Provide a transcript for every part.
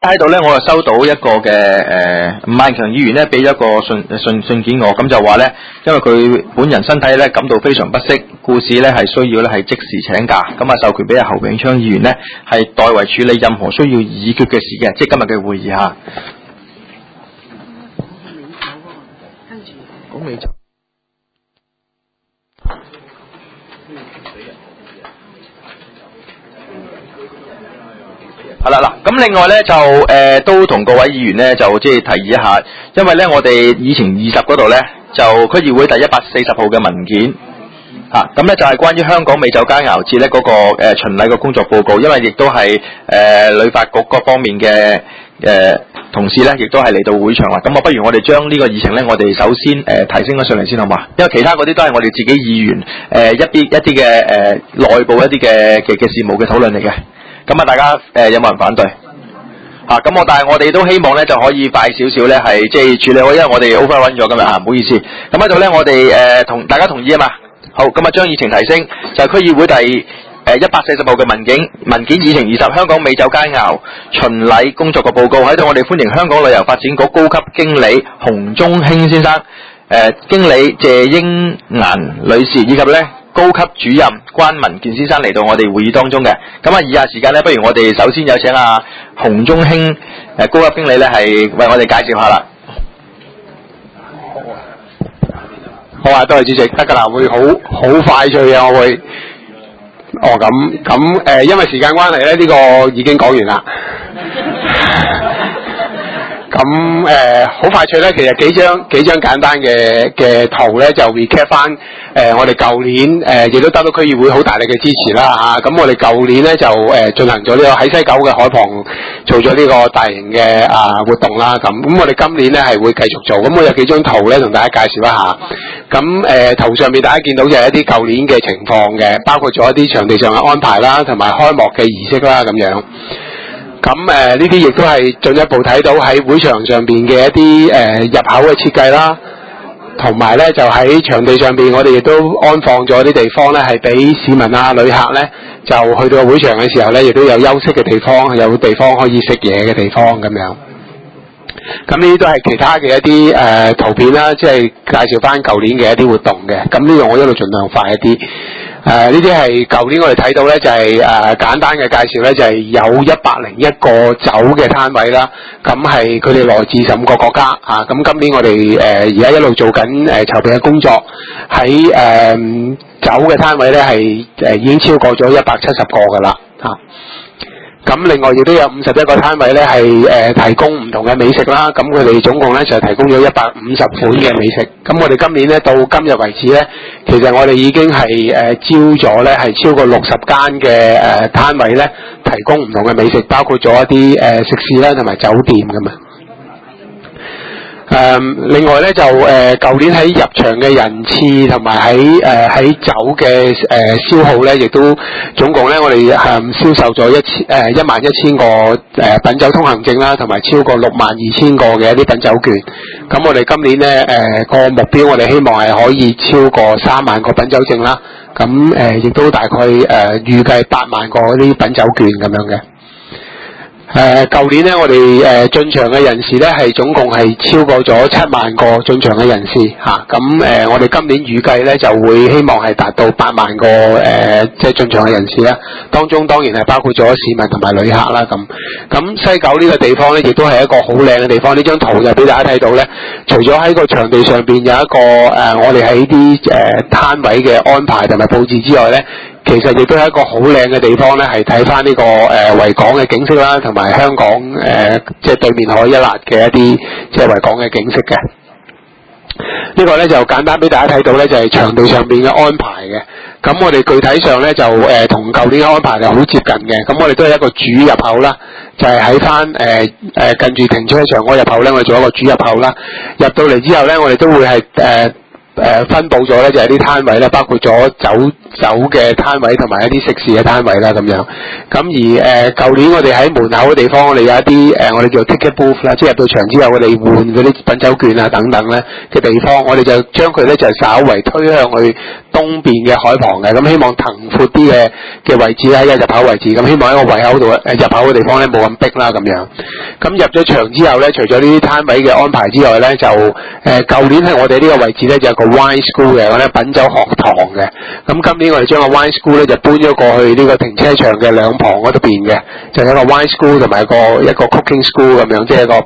喺度咧，我就收到一個嘅吳萬強議員咧，俾咗一個信件我，咁就話咧，因為佢本人身體咧感到非常不適，故此咧係需要咧係即時請假，咁啊授權俾阿侯永昌議員咧係代為處理任何需要議決嘅事嘅，即係今日嘅會議嚇。講美酒。係啦嗱，咁另外咧就都同各位議員咧就即係提議一下，因為咧我哋議程20嗰度咧就區議會第140號嘅文件咁咧就係關於香港美酒佳肴節咧嗰個巡禮嘅工作報告，因為亦都係旅發局各方面嘅同事咧，亦都係嚟到會場啦。咁不如我哋將呢個議程咧，我哋首先提升咗上嚟先好嘛？因為其他嗰啲都係我哋自己議員一啲嘅內部一啲嘅事務嘅討論嚟嘅。咁大家有冇人反對？但係我哋都希望咧就可以快少少咧，係即係處理好，因為我哋 overrun 咗今日唔好意思。咁喺度咧，我哋同大家同意啊嘛。好，咁將議程提升，就係區議會第140號嘅文件議程20，香港美酒佳肴巡禮工作嘅報告。喺度我哋歡迎香港旅遊發展局高級經理洪忠興先生、經理謝英顏女士以及咧高級主任關文健先生嚟到我哋會議當中嘅。咁以下時間咧，不如我哋首先有請洪忠興高級經理咧係為我哋介紹下啦。 好啊，多謝主席，得㗎啦，會好快脆嘅，我會。咁因為時間關係咧，呢個已經講完啦。好快脆咧，其實幾張簡單嘅圖咧，就 recap 翻我哋舊年亦都得到區議會好大力嘅支持啦嚇。咁我哋舊年咧就進行咗呢個喺西九嘅海旁做咗呢個大型嘅活動啦。咁我哋今年咧係會繼續做。咁我有幾張圖咧同大家介紹一下。咁圖上面大家見到就係一啲舊年嘅情況嘅，包括咗一啲場地上嘅安排啦，同埋開幕嘅儀式啦咁樣。咁呢啲亦都係進一步睇到喺會場上邊嘅一啲入口嘅設計啦，同埋咧就喺場地上邊，我哋亦都安放咗啲地方咧，係俾市民啊、旅客咧就去到會場嘅時候咧，亦都有休息嘅地方，有地方可以食嘢嘅地方咁樣。咁呢啲都係其他嘅一啲圖片啦，即係介紹翻舊年嘅一啲活動嘅。咁呢個我一路盡量快一啲。呢啲係舊年我哋睇到咧，就係簡單嘅介紹咧，就係有101個酒嘅攤位啦。咁係佢哋來自15個國家啊。咁今年我哋而家一路做緊籌備嘅工作，喺酒嘅攤位咧係已經超過咗170個㗎啦啊。咁另外亦都有51個攤位咧係提供唔同嘅美食啦，咁佢哋總共咧就提供咗150款嘅美食。咁我哋今年咧到今日為止咧，其實我哋已經係招咗咧係超過60間嘅攤位咧提供唔同嘅美食，包括咗一啲食肆啦同埋酒店咁啊。另外咧就舊年喺入場嘅人次同埋喺酒嘅消耗咧，亦都總共咧我哋銷售咗11000個品酒通行證啦，同埋超過62000個嘅一啲品酒券。咁我哋今年咧個目標，我哋希望係可以超過3萬個品酒證啦。咁亦都大概預計8萬個嗰啲品酒券咁樣嘅。舊年咧，我哋進場嘅人士咧係總共係超過咗7萬個進場嘅人士嚇。咁我哋今年預計咧就會希望係達到8萬個即係進場嘅人士啦。當中當然係包括咗市民同埋旅客啦。咁西九呢個地方咧，亦都係一個好靚嘅地方。呢張圖就俾大家睇到咧，除咗喺個場地上邊有一個我哋喺啲攤位嘅安排同埋佈置之外咧，其實亦都係一個好靚嘅地方咧，係睇翻呢個維港嘅景色啦，同埋香港即係對面海一辣嘅一啲即係維港嘅景色嘅。呢個咧就簡單俾大家睇到咧，就係場地上邊嘅安排嘅。咁我哋具體上咧就同舊年嘅安排係好接近嘅。咁我哋都係一個主入口啦，就係喺翻近住停車場嗰個入口咧，我哋做一個主入口啦。入到嚟之後咧，我哋都會係分佈咗咧，就係啲攤位咧，包括咗酒嘅攤位同埋一啲食肆嘅攤位啦，咁樣。咁而舊年我哋喺門口嘅地方，我哋有一啲我哋叫 ticket booth 啦，即係入到場之後，我哋換嗰啲品酒券啊等等咧嘅地方，我哋就將佢咧就稍為推向去東邊嘅海旁嘅，咁希望騰闊啲嘅位置喺個入口位置，咁希望喺個胃口度入口嘅地方咧冇咁逼啦咁樣。咁入咗場之後咧，除咗呢啲攤位嘅安排之外咧，就舊年喺我哋呢個位置咧就有個 wine school 嘅，我哋品酒學堂嘅。咁今年我哋將個 wine school 咧就搬咗過去呢個停車場嘅兩旁嗰度邊嘅，就有一個 wine school 同埋一個 cooking school 咁樣，即係一個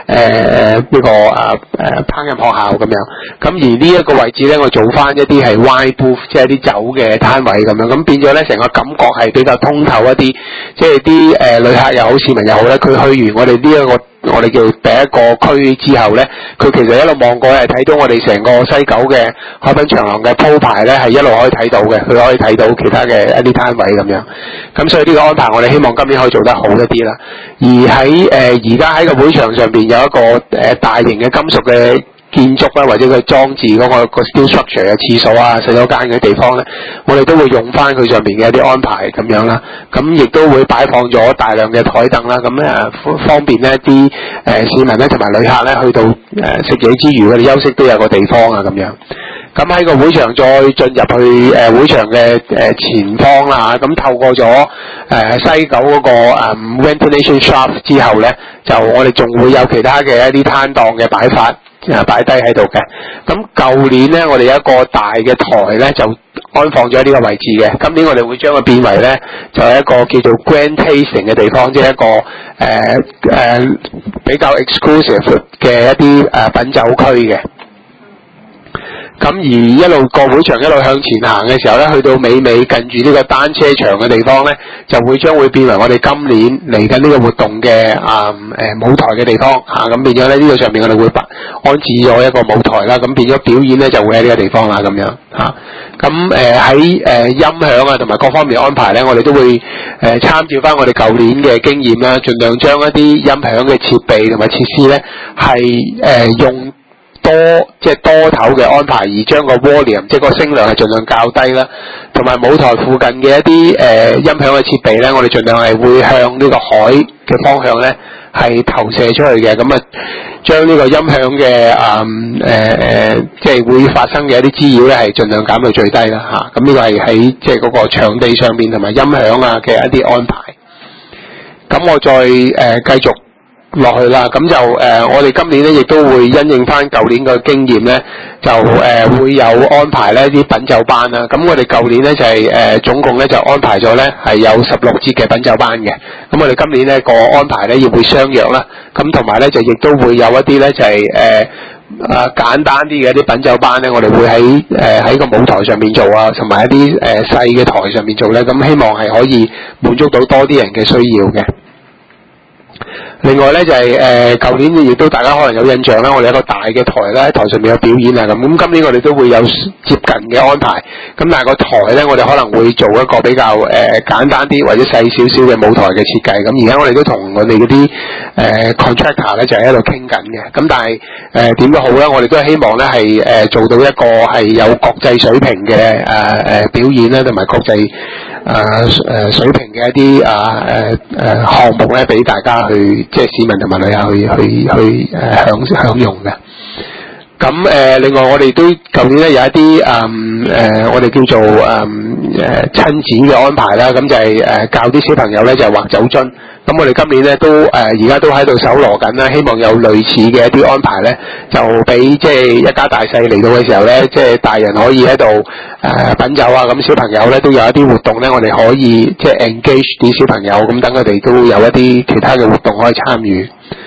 烹飪學校咁樣。咁而呢一個位置咧，我做翻一啲係 wine booth， 即係啲酒嘅攤位咁樣，咁變咗咧成個感覺係比較通透一啲，即係啲旅客又好市民又好咧，佢去完我哋呢一個我哋叫第一個區之後咧，佢其實一路望過係睇到我哋成個西九嘅海濱長廊嘅鋪排咧，係一路可以睇到嘅，佢可以睇到其他嘅一啲攤位咁樣。咁所以呢個安排我哋希望今年可以做得好一啲啦。而喺而家喺個會場上邊有一個大型嘅金屬嘅建築啦，或者佢裝置嗰個 steel structure 嘅廁所啊、洗手間嘅地方咧，我哋都會用翻佢上邊嘅一啲安排咁樣啦。咁亦都會擺放咗大量嘅台凳啦，咁方便呢啲市民咧同埋旅客咧去到食嘢之餘，佢哋休息都有個地方啊咁樣。咁喺個會場再進入去會場嘅前方啦，咁透過咗西九嗰個ventilation shaft 之後咧，就我哋仲會有其他嘅一啲攤檔嘅擺法擺低喺度嘅。咁舊年咧，我哋有一個大嘅台咧就安放咗喺呢個位置嘅。今年我哋會將佢變為咧就係一個叫做 Grand Tasting 嘅地方，即係一個比較 exclusive 嘅一啲品酒區嘅。咁而一路個會場一路向前行嘅時候咧，去到尾近住呢個單車場嘅地方咧，就將會變為我哋今年嚟緊呢個活動嘅舞台嘅地方嚇。咁變咗咧呢個上面我哋會安置咗一個舞台啦，咁變咗表演咧就會喺呢個地方啦咁樣嚇。咁喺音響啊同埋各方面安排咧，我哋都會參照翻我哋舊年嘅經驗啦，盡量將一啲音響嘅設備同埋設施咧係用多頭嘅安排，而將個 volume 即係個聲量係盡量較低啦，同埋舞台附近嘅一啲音響嘅設備咧，我哋盡量係會向呢個海嘅方向咧係投射出去嘅，咁啊將呢個音響嘅即係會發生嘅一啲滋擾咧係盡量減到最低啦嚇。咁呢個係喺即係嗰個場地上面同埋音響啊嘅一啲安排。咁我再繼續落去啦，咁就我哋今年咧亦都會因應翻舊年嘅經驗咧，就會有安排咧啲品酒班啦。咁我哋舊年咧就係總共咧就安排咗咧係有16節嘅品酒班嘅。咁我哋今年咧個安排咧亦會相約啦。咁同埋咧就亦都會有一啲咧就係簡單啲嘅一啲品酒班咧，我哋會喺個舞台上面做啊，同埋一啲細嘅台上面做咧。咁希望係可以滿足到多啲人嘅需要嘅。另外咧就係舊年亦都大家可能有印象啦，我哋有一個大嘅台啦，喺台上面有表演啊咁。咁今年我哋都會有接近嘅安排。咁但係個台咧，我哋可能會做一個比較簡單啲或者細少少嘅舞台嘅設計。咁而家我哋都同我哋嗰啲contractor 咧就喺度傾緊嘅。咁但係點都好啦，我哋都係希望咧係做到一個係有國際水平嘅表演啦，同埋國際水平嘅一啲項目咧，俾大家去即係市民同埋旅客去享用嘅。咁另外我哋都舊年咧有一啲我哋叫做親子嘅安排啦，咁就係教啲小朋友咧就係畫酒樽。咁我哋今年咧都而家都喺度搜羅緊啦，希望有類似嘅一啲安排咧，就俾即係一家大細嚟到嘅時候咧，即係大人可以喺度品酒啊，咁小朋友咧都有一啲活動咧，我哋可以即係 engage 啲小朋友，咁等佢哋都有一啲其他嘅活動可以參與。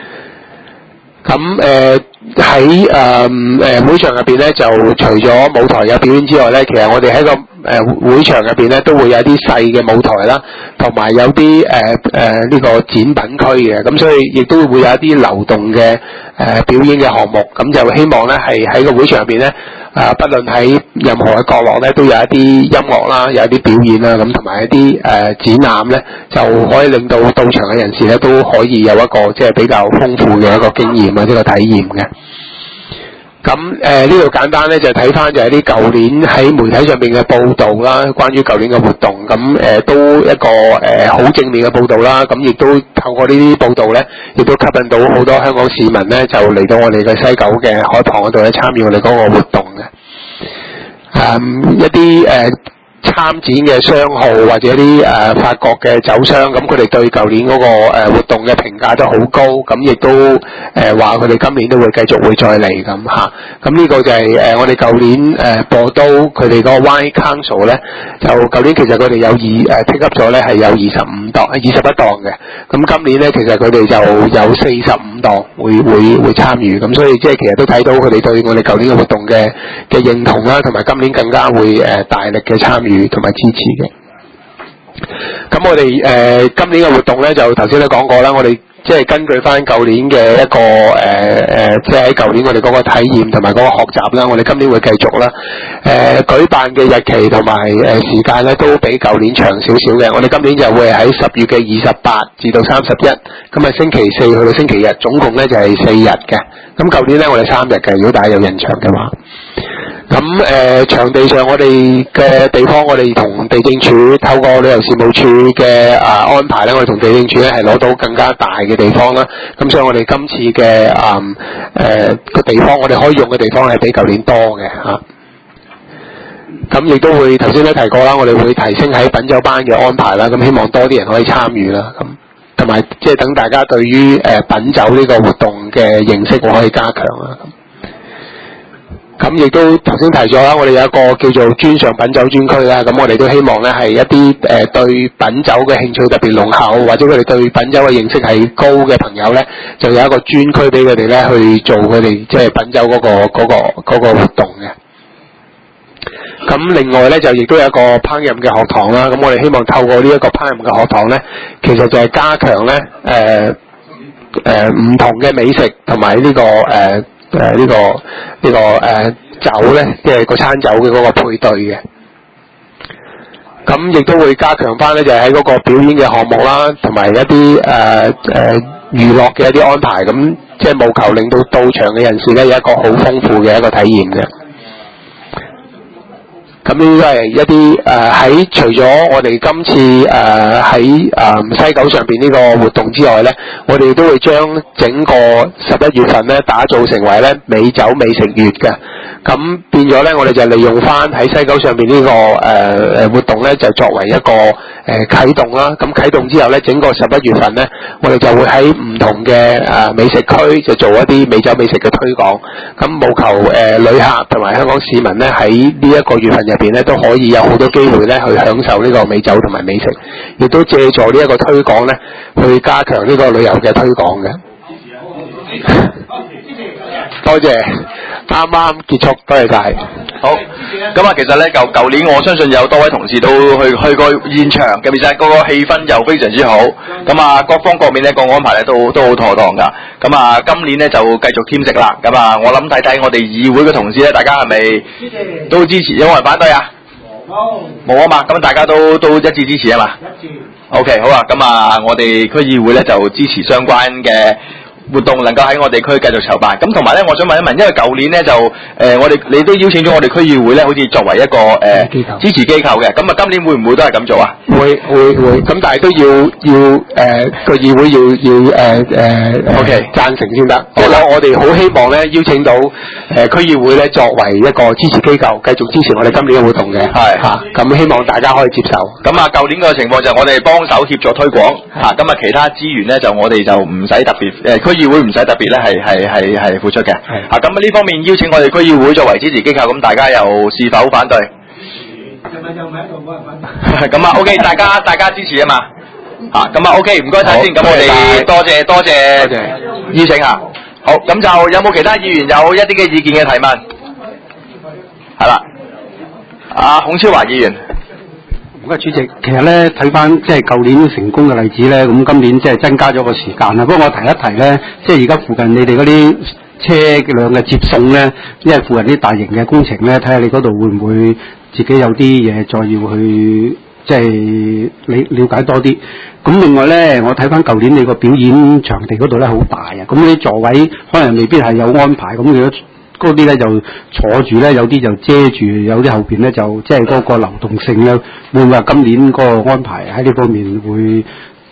咁喺會場入邊咧，就除咗舞台有表演之外咧，其實我哋喺個會場入邊咧都會有啲細嘅舞台啦，同埋有啲呢個展品區嘅，咁所以亦都會有一啲流動嘅表演嘅項目，咁就希望咧係喺個會場入邊咧不論喺任何嘅角落咧都有一啲音樂啦，有一啲表演啦，咁同埋一啲展覽咧，就可以令到到場嘅人士咧都可以有一個即係比較豐富嘅一個經驗啊，呢個體驗嘅。咁呢度簡單咧就睇翻就係啲舊年喺媒體上邊嘅報導啦，關於舊年嘅活動，咁都一個好正面嘅報導啦，咁亦都透過呢啲報導咧，亦都吸引到好多香港市民咧就嚟到我哋嘅西九嘅海旁嗰度咧參與我哋嗰個活動嘅。 一啲參展嘅商號或者一啲法國嘅酒商，咁佢哋對舊年嗰個活動嘅評價都好高，咁亦都話佢哋今年都會繼續會再嚟咁嚇。咁呢個就係我哋舊年播都佢哋個 Wine Council 咧，就舊年其實佢哋有pick up 咗咧係有21檔嘅，咁今年咧其實佢哋就有45檔會參與，咁所以即係其實都睇到佢哋對我哋舊年嘅活動嘅認同啦，同埋今年更加會大力嘅參與同埋支持嘅。咁我哋今年嘅活動咧就頭先都講過啦，我哋即係根據翻舊年嘅一個即係喺舊年我哋嗰個體驗同埋嗰個學習啦，我哋今年會繼續啦。舉辦嘅日期同埋時間咧都比舊年長少少嘅。我哋今年就會喺10月嘅28至到31，咁啊星期4去到星期日，總共咧就係4日嘅。咁舊年咧我哋3日嘅，如果大家有印象嘅話。咁場地上我哋嘅地方，我哋同地政署透過旅遊事務處嘅安排咧，我哋同地政署咧係攞到更加大嘅地方啦。咁所以我哋今次嘅個地方，我哋可以用嘅地方係比舊年多嘅嚇。咁亦都會頭先都提過啦，我哋會提升喺品酒班嘅安排啦。咁希望多啲人可以參與啦。咁同埋即係等大家對於品酒呢個活動嘅認識可以加強啦。咁亦都頭先提咗啦，我哋有一個叫做專上品酒專區啦。咁我哋都希望咧係一啲對品酒嘅興趣特別濃厚，或者佢哋對品酒嘅認識係高嘅朋友咧，就有一個專區俾佢哋咧去做佢哋即係品酒嗰個活動嘅。咁另外咧就亦都有一個烹飪嘅學堂啦。咁我哋希望透過呢一個烹飪嘅學堂咧，其實就係加強咧唔同嘅美食同埋呢個酒咧，即係個餐酒嘅嗰個配對嘅。咁亦都會加強翻咧，就係喺嗰個表演嘅項目啦，同埋一啲娛樂嘅一啲安排。咁即係務求令到到場嘅人士咧有一個好豐富嘅一個體驗嘅。咁呢都係一啲喺除咗我哋今次喺西九上邊呢個活動之外咧，我哋都會將整個11月份咧打造成為咧美酒美食月嘅。咁變咗咧，我哋就利用翻喺西九上邊呢個活動咧，就作為一個啟動啦。咁啟動之後咧，整個11月份咧，我哋就會喺唔同嘅美食區就做一啲美酒美食嘅推廣。咁務求旅客同埋香港市民咧喺呢一個月份入邊咧都可以有好多機會咧去享受呢個美酒同埋美食，亦都借助呢一個推廣咧去加強呢個旅遊嘅推廣嘅。多謝，啱啱結束，多謝晒。 好，咁啊，其實咧舊年我相信有多位同事都去過現場嘅，其實嗰個氣氛又非常之好。咁啊，各方各面咧個安排咧都好妥當㗎。咁啊，今年咧就繼續添食啦。咁啊，我諗睇我哋議會嘅同事咧，大家係咪都支持？有冇人反對啊？冇啊嘛，咁大家都一致支持啊嘛。一致。OK， 好啊。咁啊，我哋區議會咧就支持相關嘅活動能夠喺我哋區繼續籌辦，咁同埋咧，我想問一問，因為舊年咧就你都邀請咗我哋區議會咧，好似作為一個支持機構嘅，咁啊今年會唔會都係咁做啊？會， 咁但係都要個議會要 OK 贊成先得。我哋好希望咧邀請到區議會咧作為一個支持機構，繼續支持我哋今年嘅活動嘅。係嚇，咁希望大家可以接受。咁啊，舊年個情況就我哋幫手協助推廣嚇，咁啊其他資源咧就我哋就唔使特別區議會唔使特別咧係付出嘅。嚇，咁呢方面邀請我哋區議會作為支持機構，咁大家又是否反對？咁啊 OK， 大家支持啊嘛。嚇，咁啊 OK， 唔該晒先。咁我哋多謝邀請啊。好，咁就有冇其他議員有一啲嘅意見嘅提問？係啦，阿孔超華議員。 唔該，主席。其實咧睇翻即係舊年成功嘅例子咧，咁今年即係增加咗個時間啦。不過我提一提咧，即係而家附近你哋嗰啲車輛嘅接送咧，因為附近啲大型嘅工程咧，睇下你嗰度會唔會自己有啲嘢再要去即係你了解多啲。咁另外咧，我睇翻舊年你個表演場地嗰度咧好大啊，咁啲座位可能未必係有安排，咁如果嗰啲咧就坐住咧，有啲就遮住，有啲後邊咧就即係嗰個流動性咧，會唔會話今年嗰個安排喺呢方面會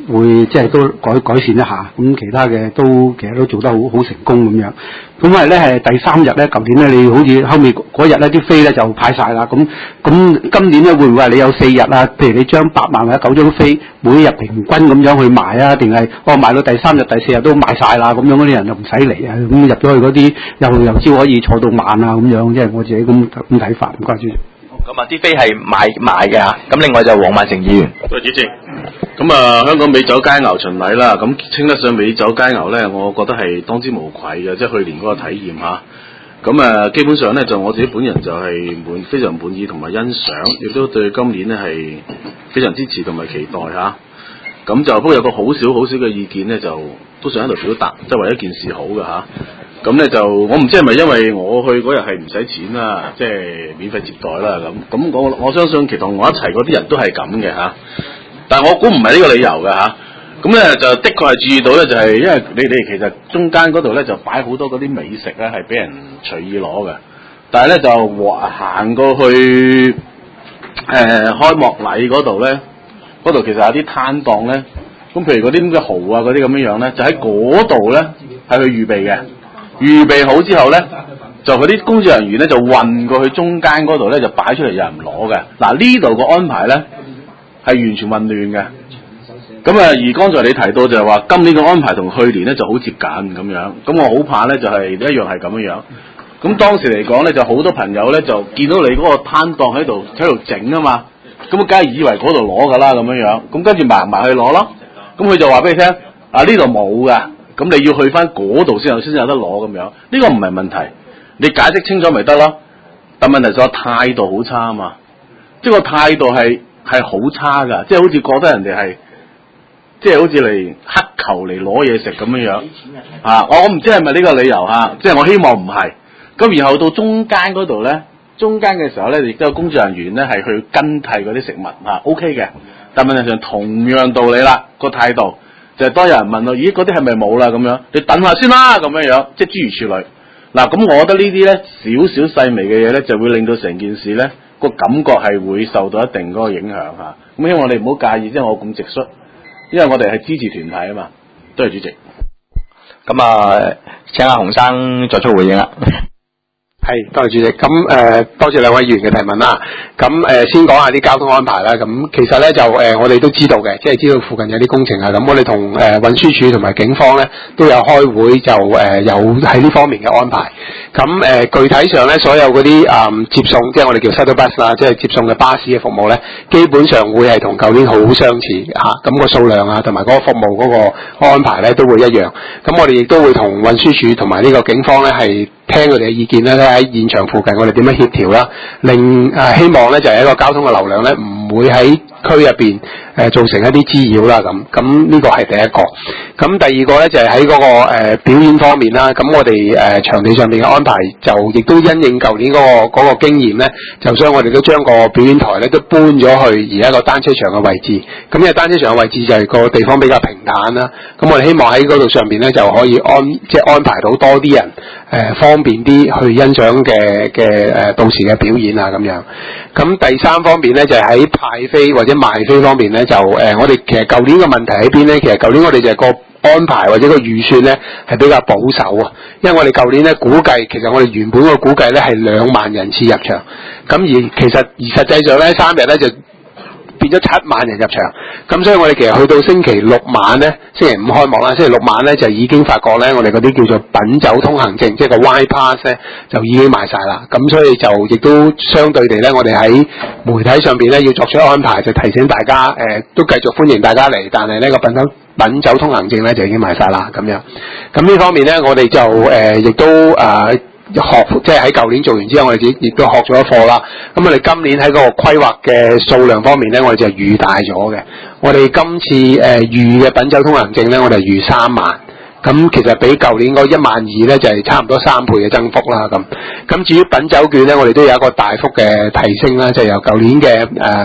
會即係都改善一下，咁其他嘅其實都做得好成功咁樣。咁因為咧係第3日咧，舊年咧你好似後尾嗰日咧啲飛咧就派晒啦，咁今年咧會唔會係你有4日啊？譬如你將8萬或者9張飛，每日平均咁樣去賣啊？定係賣到第3日、第4日都賣晒啦？咁樣嗰啲人就唔使嚟啊？咁入咗去嗰啲由朝可以坐到晚啊？咁樣即係我自己咁睇法，唔該主席。 咁啊，啲飛係賣嘅嚇。咁另外就黃萬成議員。 主席，咁香港美酒佳餚巡禮啦，咁稱得上美酒佳餚咧，我覺得係當之無愧嘅，即係去年嗰個體驗嚇。咁基本上咧就我自己本人就係非常滿意同埋欣賞，亦都對今年咧係非常支持同埋期待嚇。咁就不過有個好少嘅意見咧，就都想喺度表達，即係為一件事好嘅嚇。咁咧就我唔知係咪因為我去嗰日係唔使錢啦，即係免費接待啦咁我相信其實同我一齊嗰啲人都係咁嘅嚇，但係我估唔係呢個理由嘅嚇。咁咧就的確係注意到咧，就係因為你哋其實中間嗰度咧就擺好多嗰啲美食咧係俾人隨意攞嘅，但係咧就行過去開幕禮嗰度咧，嗰度其實有啲攤檔咧，咁譬如嗰啲咁嘅蠔啊嗰啲咁樣咧，就喺嗰度咧係去預備嘅。預備好之後咧，就嗰啲工作人員咧就運過去中間嗰度咧就擺出嚟有人攞嘅。嗱呢度個安排咧係完全混亂嘅。咁而剛才你提到就係話今年嘅安排同去年咧就好接近咁樣。咁我好怕咧就係一樣係咁樣。咁當時嚟講咧就好多朋友咧就見到你嗰個攤檔喺度整啊嘛，咁梗係以為嗰度攞㗎啦咁樣。咁跟住埋去攞咯。咁佢就話俾你聽啊，呢度冇㗎。咁你要去翻嗰度先有得攞咁樣，呢個唔係問題，你解釋清楚咪得咯。但問題就係態度好差啊嘛，即係個態度係好差噶，即係好似覺得人哋係即係好似嚟乞求嚟攞嘢食咁樣啊！我唔知係咪呢個理由嚇，即係我希望唔係。咁然後到中間嗰度咧，中間嘅時候咧，亦都有工作人員咧係去跟替嗰啲食物OK 嘅。但問題上同樣道理啦，個態度。就係當有人問我，咦嗰啲係咪冇啦咁樣？你等下先啦咁樣，即係諸如此類。嗱，咁我覺得呢啲咧少細微嘅嘢咧，就會令到成件事咧個感覺係會受到一定嗰個影響嚇。咁希望你唔好介意，即係我咁直率，因為我哋係支持團體啊嘛。多謝主席。 咁請阿洪生作出回應啦。 係，多謝主席。咁多謝兩位議員嘅提問啦。咁先講下啲交通安排啦。咁其實咧就我哋都知道嘅，即係知道附近有啲工程啊。咁我哋同運輸署同埋警方咧都有開會，就有喺呢方面嘅安排。咁具體上咧，所有嗰啲接送，即係我哋叫 shuttle bus 啦，即係接送嘅巴士嘅服務咧，基本上會係同舊年好相似嚇。咁個數量啊，同埋嗰個服務嗰個安排咧都會一樣。咁我哋亦都會同運輸署同埋呢個警方咧係聽佢哋嘅意見咧，喺現場附近我哋點樣協調啦，令希望咧就係一個交通嘅流量咧唔會喺區入邊造成一啲滋擾啦咁呢個係第一個。咁第二個咧就係喺嗰個表演方面啦。咁我哋場地上面嘅安排就亦都因應舊年嗰個經驗咧，就所以我哋都將個表演台咧都搬咗去而家個單車場嘅位置。咁因為單車場嘅位置就係個地方比較平坦啦。咁我哋希望喺嗰度上邊咧就可以安排到多啲人方便啲去欣賞嘅到時嘅表演啊咁樣。咁第三方面咧就係喺派飛或者賣飛方面咧就我哋其實舊年嘅問題喺邊咧？其實舊年我哋就係個安排或者個預算咧係比較保守啊，因為我哋舊年咧估計，其實我哋原本個估計咧係2萬人次入場，咁而實際上咧3日咧就變咗7萬人入場，咁所以我哋其實去到星期六晚咧，星期5開幕啦，星期六晚咧就已經發覺咧，我哋嗰啲叫做品酒通行證，即係個 Y Pass 咧就已經賣晒啦。咁所以就亦都相對地咧，我哋喺媒體上邊咧要作出安排，就提醒大家都繼續歡迎大家嚟，但係呢個品酒通行證咧就已經賣晒啦咁樣。咁呢方面咧，我哋就亦都即係喺舊年做完之後，我哋亦都學咗一課啦。咁我哋今年喺嗰個規劃嘅數量方面咧，我哋就預大咗嘅。我哋今次預嘅品酒通行證咧，我哋預3萬。咁其實比舊年嗰12000咧就係差唔多3倍嘅增幅啦。咁至於品酒券咧，我哋都有一個大幅嘅提升啦，就由舊年嘅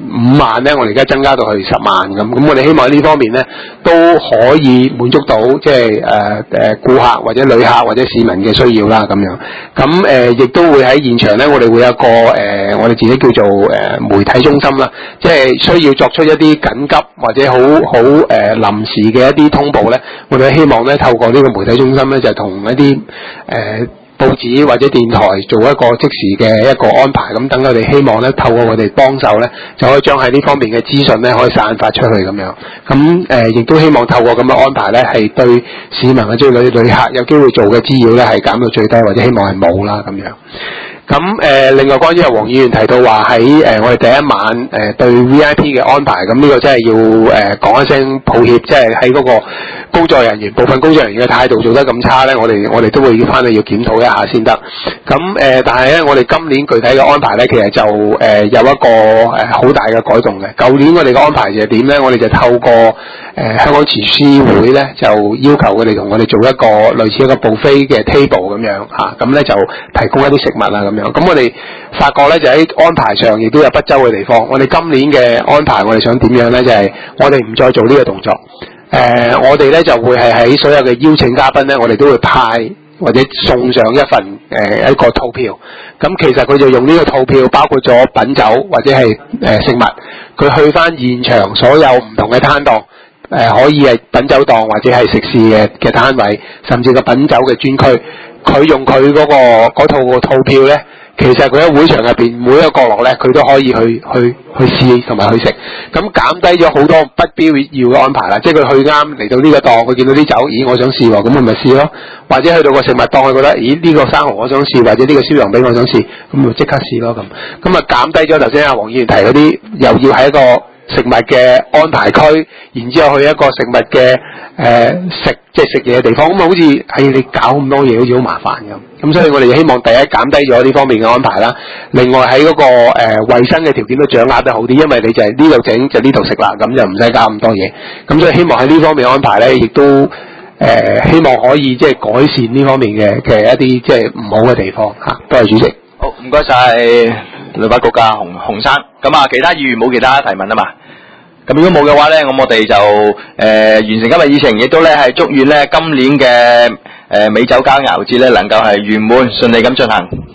5萬咧，我哋而家增加到去10萬咁。咁我哋希望喺呢方面咧都可以滿足到即係顧客或者旅客或者市民嘅需要啦咁樣。咁亦都會喺現場咧，我哋會有個我哋自己叫做媒體中心啦，即係需要作出一啲緊急或者好臨時嘅一啲通報咧，我哋希望咧透過呢個媒體中心咧，就同一啲報紙或者電台做一個即時嘅一個安排，咁等佢哋希望咧透過我哋幫手咧，就可以將喺呢方面嘅資訊咧可以散發出去咁樣。咁亦都希望透過咁嘅安排咧，係對市民或者旅客有機會做嘅滋擾咧係減到最低，或者希望係冇啦咁樣。咁另外關於黃議員提到話喺我哋第一晚對 VIP 嘅安排，咁呢個真係要講一聲抱歉，即係喺嗰個部分工作人員嘅態度做得咁差咧，我哋都會翻去要檢討一下先得。咁但係咧，我哋今年具體嘅安排咧，其實就有一個好大嘅改動嘅。舊年我哋嘅安排就係點咧？我哋就透過香港廚師會咧，就要求佢哋同我哋做一個類似一個 buffet 嘅 table 咁樣嚇，咁咧就提供一啲食物啊咁樣。咁我哋發覺咧就喺安排上亦都有不周嘅地方。我哋今年嘅安排，我哋想點樣咧？就係我哋唔再做呢個動作。我哋咧就會係喺所有嘅邀請嘉賓咧，我哋都會派或者送上一份一個套票。咁其實佢就用呢個套票，包括咗品酒或者係食物，佢去翻現場所有唔同嘅攤檔。可以係品酒檔或者係食肆嘅攤位，甚至個品酒嘅專區，佢用佢嗰套套票咧，其實佢喺會場入邊每一個角落咧，佢都可以去試同埋去食，咁減低咗好多不必要嘅安排啦。即係佢去啱嚟到呢個檔，佢見到啲酒，咦我想試喎，咁佢咪試咯。或者去到個食物檔，佢覺得咦呢個生蠔我想試，或者呢個燒羊髀我想試，咁咪即刻試咯咁。咁啊減低咗頭先阿黃議員提嗰啲，又要喺一個食物嘅安排區，然之後去一個食物嘅即係食嘢嘅地方，咁啊好似你搞咁多嘢，好似好麻煩咁。咁所以我哋希望第一減低咗呢方面嘅安排啦。另外喺嗰個衛生嘅條件都掌握得好啲，因為你就係呢度整就呢度食啦，咁就唔使搞咁多嘢。咁所以希望喺呢方面安排咧，亦都希望可以即係改善呢方面嘅一啲即係唔好嘅地方嚇。多謝主席。 好，唔該晒旅發局嘅洪生。咁啊，其他議員冇其他提問啊嘛。咁如果冇嘅話咧，咁我哋就完成今日議程，亦都咧係祝願咧今年嘅美酒佳肴節咧能夠係圓滿順利咁進行。